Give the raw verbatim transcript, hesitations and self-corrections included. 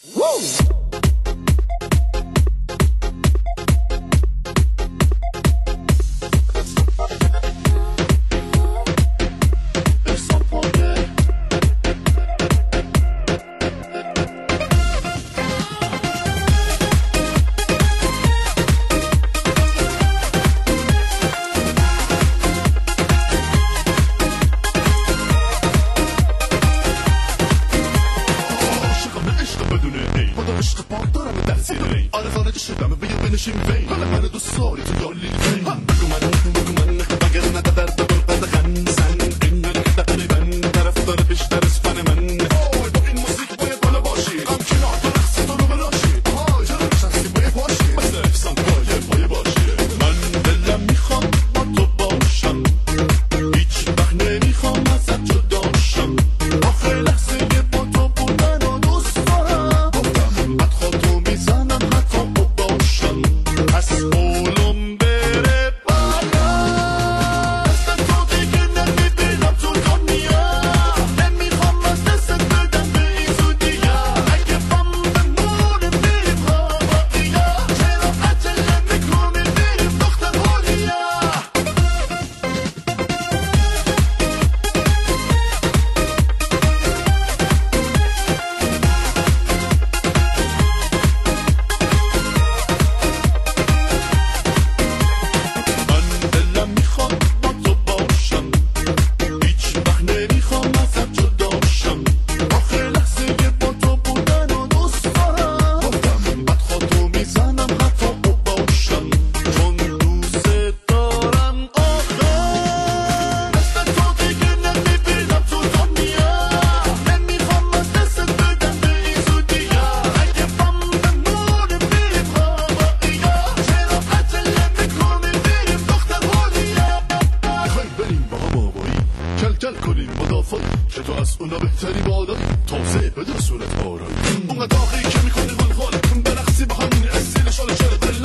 عشق پاک دارم تحصیل این آره خارج شدم بگید بنشین وین حالا من دوست داری تو یالی وین بگو من بگو من بگر نده درد برقد خنسن این که تقریبا طرف داره بیشتر از فن من آی با این موسیقی باید بالا باشی غم کنار تو رقص تو رو بلاشی آهای چرا شخصی باید باشی مثل افسان پایه پایه باشی من دلم میخوام با تو باشم هیچ وقت نمیخوام ازت جداشم آخر لحظه با تو بودن و دوست دارم گفتم بدخواه تو میزنم حتی باشم از قولم بره بالا دست تو دیگه نمیبینم تو دنیا نمیخوام از دستت بدم به این زودیا اگه بم بمونه میریم هواییا چرا عجله میکنی میریم دختر حالیا من دلم میخواد با تو باشم هیچ وقت نمیخوام ازت جداشم آخر لحظه با تو بودن و دوست دارم گفتم بدخواه تو میزنم حتی باشم چون دوست دارم آخر دست تو دیگه نمیبینم تو دنیا نمیخوام از دستت بدم به این زودیا اگه بم بمونه میریم هواییا چرا عجله میکنی میریم دختر حالیا میخوایم بریم با بابایی کل کل کنیم مدافعی که تو از اونا بهتری بادایی تازه بدون صورت آرایی اونقدر آخری که میکنی من خاله برقصی با همین استیل شال شال